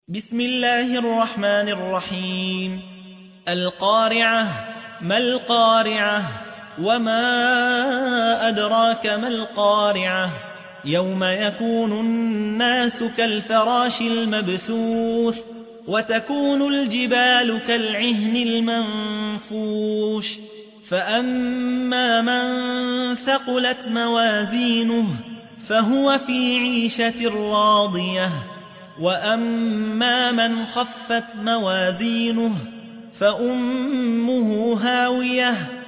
بسم الله الرحمن الرحيم. القارعة. ما القارعة؟ وما أدراك ما القارعة؟ يوم يكون الناس كالفراش المبثوث وتكون الجبال كالعهن المنفوش فأما من ثقلت موازينه فهو في عيشة راضية وأما من خفت موازينه فأمه هاوية